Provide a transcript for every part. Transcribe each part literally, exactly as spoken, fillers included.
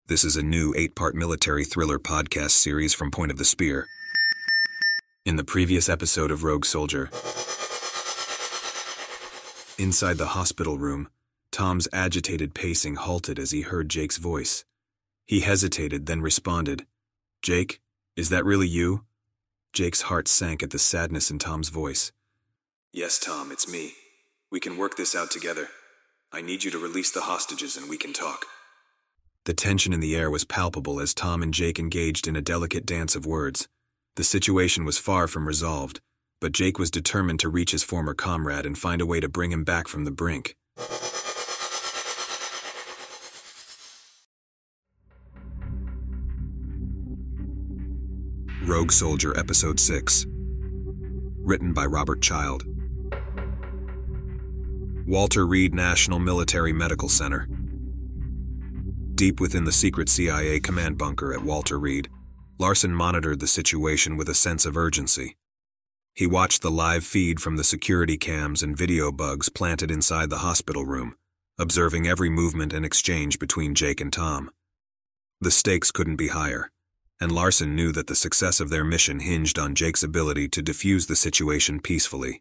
This is a new eight-part military thriller podcast series from Point of the Spear. In the previous episode of Rogue Soldier, inside the hospital room, Tom's agitated pacing halted as he heard Jake's voice. He hesitated, then responded, "Jake, is that really you?" Jake's heart sank at the sadness in Tom's voice. "Yes, Tom, it's me. We can work this out together. I need you to release the hostages and we can talk." The tension in the air was palpable as Tom and Jake engaged in a delicate dance of words. The situation was far from resolved, but Jake was determined to reach his former comrade and find a way to bring him back from the brink. Rogue Soldier Episode six. Written by Robert Child. Walter Reed National Military Medical Center. Deep within the secret C I A command bunker at Walter Reed, Larson monitored the situation with a sense of urgency. He watched the live feed from the security cams and video bugs planted inside the hospital room, observing every movement and exchange between Jake and Tom. The stakes couldn't be higher, and Larson knew that the success of their mission hinged on Jake's ability to defuse the situation peacefully.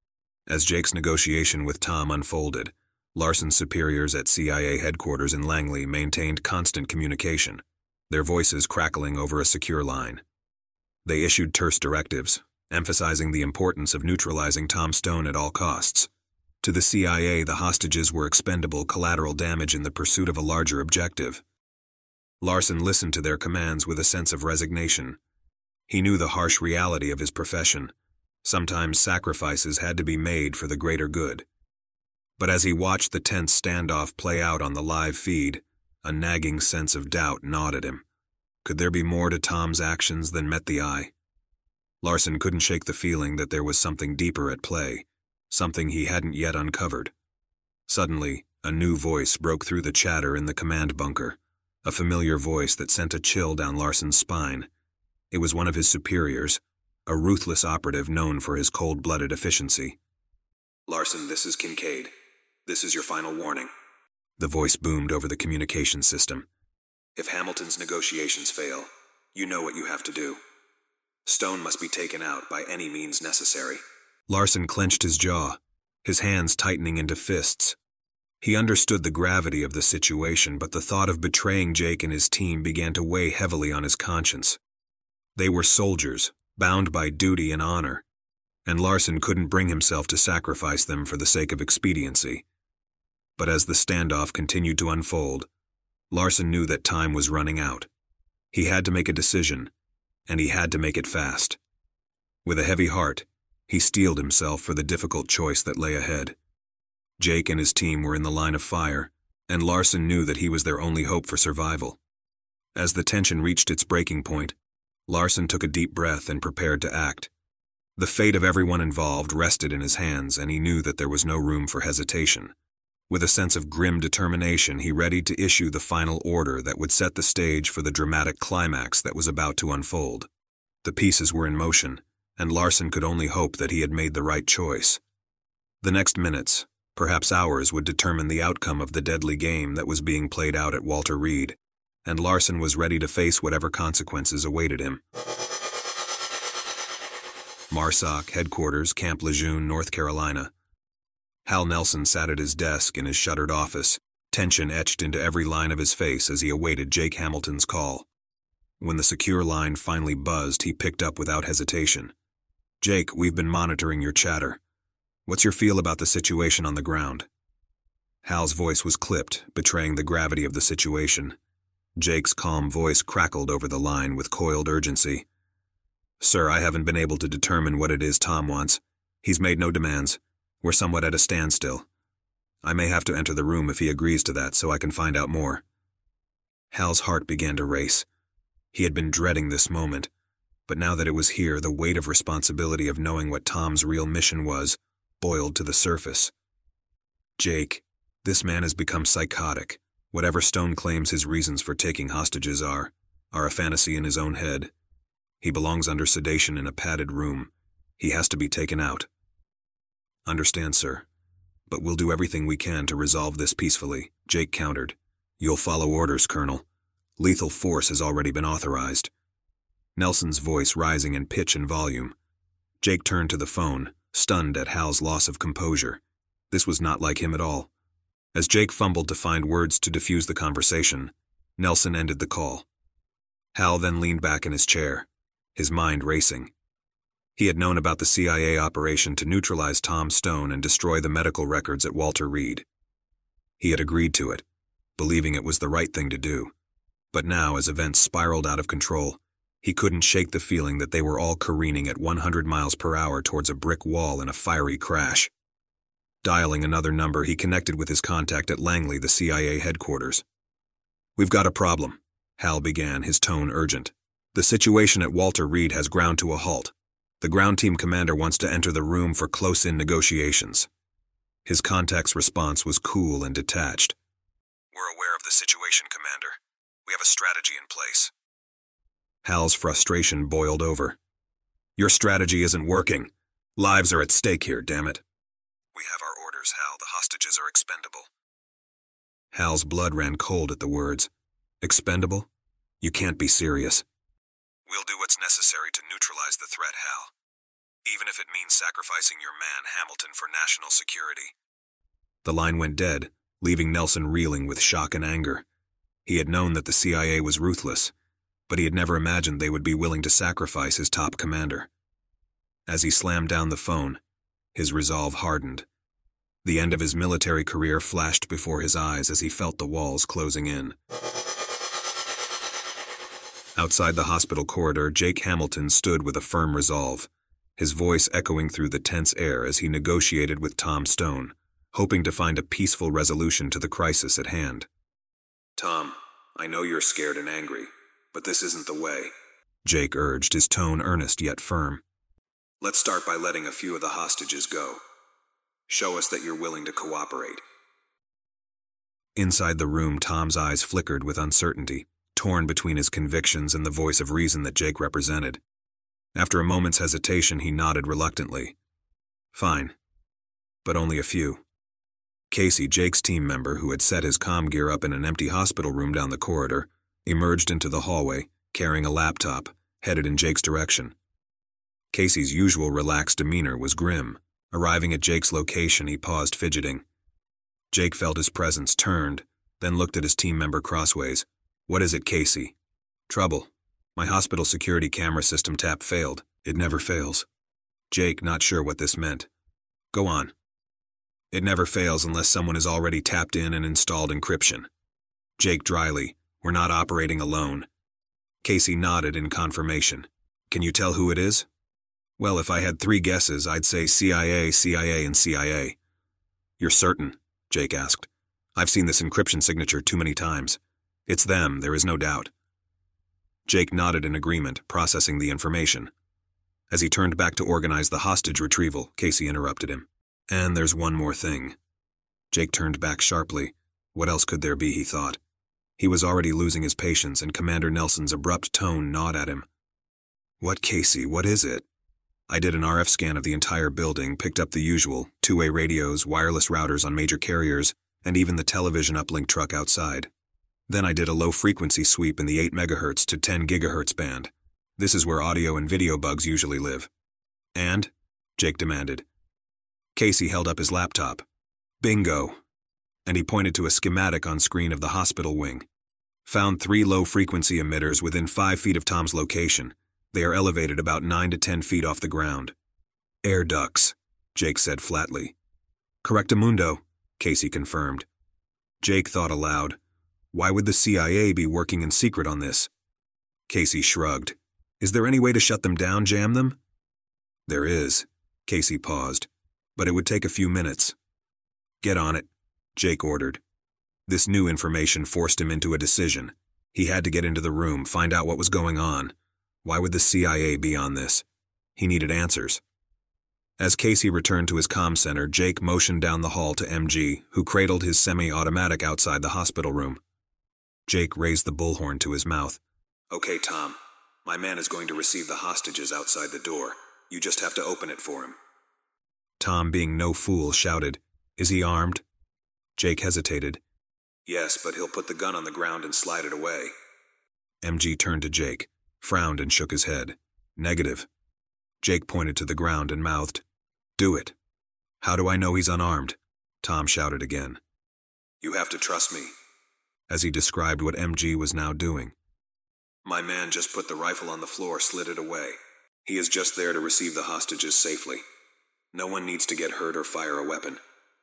As Jake's negotiation with Tom unfolded, Larson's superiors at C I A headquarters in Langley maintained constant communication, their voices crackling over a secure line. They issued terse directives, emphasizing the importance of neutralizing Tom Stone at all costs. To the C I A, the hostages were expendable collateral damage in the pursuit of a larger objective. Larson listened to their commands with a sense of resignation. He knew the harsh reality of his profession. Sometimes sacrifices had to be made for the greater good. But as he watched the tense standoff play out on the live feed, a nagging sense of doubt gnawed at him. Could there be more to Tom's actions than met the eye? Larson couldn't shake the feeling that there was something deeper at play, something he hadn't yet uncovered. Suddenly, a new voice broke through the chatter in the command bunker, a familiar voice that sent a chill down Larson's spine. It was one of his superiors, a ruthless operative known for his cold-blooded efficiency. "Larson, this is Kincaid. This is your final warning." The voice boomed over the communication system. "If Hamilton's negotiations fail, you know what you have to do. Stone must be taken out by any means necessary." Larson clenched his jaw, his hands tightening into fists. He understood the gravity of the situation, but the thought of betraying Jake and his team began to weigh heavily on his conscience. They were soldiers, bound by duty and honor, and Larson couldn't bring himself to sacrifice them for the sake of expediency. But as the standoff continued to unfold, Larson knew that time was running out. He had to make a decision, and he had to make it fast. With a heavy heart, he steeled himself for the difficult choice that lay ahead. Jake and his team were in the line of fire, and Larson knew that he was their only hope for survival. As the tension reached its breaking point, Larson took a deep breath and prepared to act. The fate of everyone involved rested in his hands, and he knew that there was no room for hesitation. With a sense of grim determination, he readied to issue the final order that would set the stage for the dramatic climax that was about to unfold. The pieces were in motion, and Larson could only hope that he had made the right choice. The next minutes, perhaps hours, would determine the outcome of the deadly game that was being played out at Walter Reed, and Larson was ready to face whatever consequences awaited him. MARSOC, Headquarters, Camp Lejeune, North Carolina. Hal Nelson sat at his desk in his shuttered office, tension etched into every line of his face as he awaited Jake Hamilton's call. When the secure line finally buzzed, he picked up without hesitation. "Jake, we've been monitoring your chatter. What's your feel about the situation on the ground?" Hal's voice was clipped, betraying the gravity of the situation. Jake's calm voice crackled over the line with coiled urgency. "Sir, I haven't been able to determine what it is Tom wants. He's made no demands. We're somewhat at a standstill. I may have to enter the room if he agrees to that so I can find out more." Hal's heart began to race. He had been dreading this moment, but now that it was here, the weight of responsibility of knowing what Tom's real mission was boiled to the surface. "Jake, this man has become psychotic. Whatever Stone claims his reasons for taking hostages are, are a fantasy in his own head. He belongs under sedation in a padded room. He has to be taken out." "Understand, sir. But we'll do everything we can to resolve this peacefully," Jake countered. "You'll follow orders, Colonel." Lethal force has already been authorized. Nelson's voice rising in pitch and volume. Jake turned to the phone, stunned at Hal's loss of composure. This was not like him at all. As Jake fumbled to find words to defuse the conversation, Nelson ended the call. Hal then leaned back in his chair, his mind racing. He had known about the C I A operation to neutralize Tom Stone and destroy the medical records at Walter Reed. He had agreed to it, believing it was the right thing to do. But now, as events spiraled out of control, he couldn't shake the feeling that they were all careening at one hundred miles per hour towards a brick wall in a fiery crash. Dialing another number, he connected with his contact at Langley, the C I A headquarters. "We've got a problem," Hal began, his tone urgent. "The situation at Walter Reed has ground to a halt. The ground team commander wants to enter the room for close-in negotiations." His contact's response was cool and detached. "We're aware of the situation, Commander. We have a strategy in place." Hal's frustration boiled over. "Your strategy isn't working. Lives are at stake here, damn it." "We have our orders, Hal. The hostages are expendable." Hal's blood ran cold at the words. "Expendable? You can't be serious." "We'll do what's necessary to neutralize the threat, Hal. Even if it means sacrificing your man, Hamilton, for national security." The line went dead, leaving Nelson reeling with shock and anger. He had known that the C I A was ruthless, but he had never imagined they would be willing to sacrifice his top commander. As he slammed down the phone, his resolve hardened. The end of his military career flashed before his eyes as he felt the walls closing in. Outside the hospital corridor, Jake Hamilton stood with a firm resolve, his voice echoing through the tense air as he negotiated with Tom Stone, hoping to find a peaceful resolution to the crisis at hand. "Tom, I know you're scared and angry, but this isn't the way," Jake urged, his tone earnest yet firm. "Let's start by letting a few of the hostages go. Show us that you're willing to cooperate." Inside the room, Tom's eyes flickered with uncertainty, torn between his convictions and the voice of reason that Jake represented. After a moment's hesitation, he nodded reluctantly. "Fine. But only a few." Casey, Jake's team member, who had set his comm gear up in an empty hospital room down the corridor, emerged into the hallway, carrying a laptop, headed in Jake's direction. Casey's usual relaxed demeanor was grim. Arriving at Jake's location, he paused, fidgeting. Jake felt his presence, turned, then looked at his team member crossways. "What is it, Casey?" "Trouble. My hospital security camera system tap failed. It never fails." Jake, not sure what this meant. "Go on." "It never fails unless someone has already tapped in and installed encryption." Jake dryly, "We're not operating alone." Casey nodded in confirmation. "Can you tell who it is?" "Well, if I had three guesses, I'd say C I A, C I A, and C I A." "You're certain?" Jake asked. "I've seen this encryption signature too many times. It's them, there is no doubt." Jake nodded in agreement, processing the information. As he turned back to organize the hostage retrieval, Casey interrupted him. "And there's one more thing." Jake turned back sharply. What else could there be, he thought. He was already losing his patience, and Commander Nelson's abrupt tone gnawed at him. "What, Casey, what is it?" "I did an R F scan of the entire building, picked up the usual, two-way radios, wireless routers on major carriers, and even the television uplink truck outside. Then I did a low-frequency sweep in the eight megahertz to ten gigahertz band. This is where audio and video bugs usually live." "And?" Jake demanded. Casey held up his laptop. "Bingo." And he pointed to a schematic on screen of the hospital wing. "Found three low-frequency emitters within five feet of Tom's location. They are elevated about nine to ten feet off the ground." "Air ducts," Jake said flatly. "Correctamundo," Casey confirmed. Jake thought aloud. Why would the C I A be working in secret on this? Casey shrugged. "Is there any way to shut them down, jam them?" "There is." Casey paused. "But it would take a few minutes." "Get on it," Jake ordered. This new information forced him into a decision. He had to get into the room, find out what was going on. Why would the C I A be on this? He needed answers. As Casey returned to his comm center, Jake motioned down the hall to M G, who cradled his semi-automatic outside the hospital room. Jake raised the bullhorn to his mouth. "Okay, Tom. My man is going to receive the hostages outside the door. You just have to open it for him." Tom, being no fool, shouted, "Is he armed?" Jake hesitated. "Yes, but he'll put the gun on the ground and slide it away. M G turned to Jake, frowned and shook his head. Negative. Jake pointed to the ground and mouthed, "Do it." "How do I know he's unarmed?" Tom shouted again. "You have to trust me," as he described what M G was now doing. "My man just put the rifle on the floor, slid it away. He is just there to receive the hostages safely. No one needs to get hurt or fire a weapon."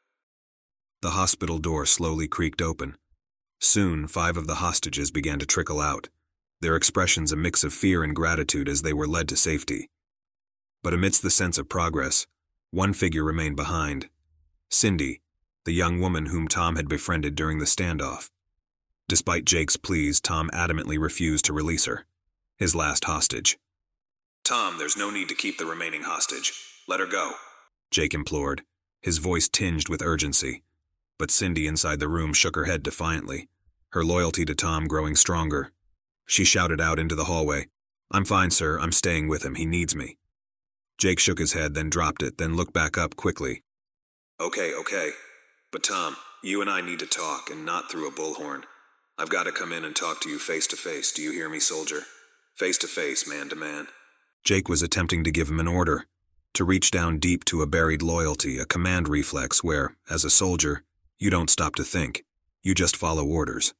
The hospital door slowly creaked open. Soon, five of the hostages began to trickle out, their expressions a mix of fear and gratitude as they were led to safety. But amidst the sense of progress, one figure remained behind. Cindy, the young woman whom Tom had befriended during the standoff. Despite Jake's pleas, Tom adamantly refused to release her, his last hostage. "Tom, there's no need to keep the remaining hostage. Let her go," Jake implored, his voice tinged with urgency. But Cindy inside the room shook her head defiantly, her loyalty to Tom growing stronger. She shouted out into the hallway, "I'm fine, sir. I'm staying with him. He needs me." Jake shook his head, then dropped it, then looked back up quickly. "Okay, okay. But Tom, you and I need to talk, and not through a bullhorn. I've got to come in and talk to you face to face. Do you hear me, soldier? Face to face, man to man." Jake was attempting to give him an order, to reach down deep to a buried loyalty, a command reflex where, as a soldier, you don't stop to think. You just follow orders.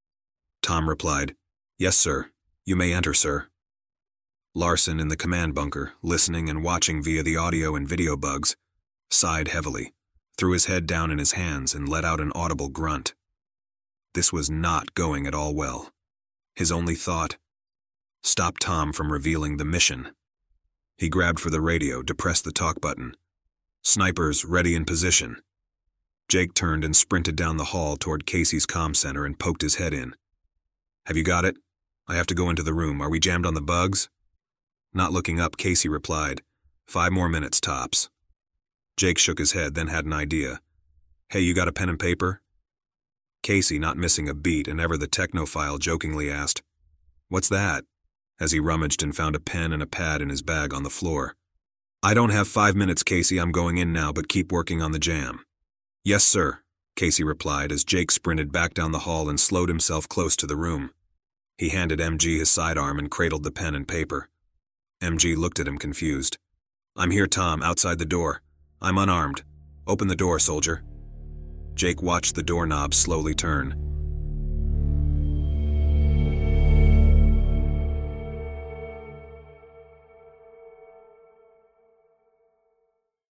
Tom replied, "Yes, sir. You may enter, sir." Larson in the command bunker, listening and watching via the audio and video bugs, sighed heavily, threw his head down in his hands and let out an audible grunt. This was not going at all well. His only thought, stop Tom from revealing the mission. He grabbed for the radio, depressed the talk button. "Snipers ready in position." Jake turned and sprinted down the hall toward Casey's comm center and poked his head in. "Have you got it? I have to go into the room. Are we jammed on the bugs?" Not looking up, Casey replied, "Five more minutes tops." Jake shook his head, then had an idea. "Hey, you got a pen and paper?" Casey, not missing a beat and ever the technophile, jokingly asked, "What's that?" as he rummaged and found a pen and a pad in his bag on the floor. "I don't have five minutes, Casey. I'm going in now, but keep working on the jam." "Yes, sir," Casey replied as Jake sprinted back down the hall and slowed himself close to the room. He handed M G his sidearm and cradled the pen and paper. M G looked at him confused. "I'm here, Tom, outside the door. I'm unarmed. Open the door, soldier." Jake watched the doorknob slowly turn,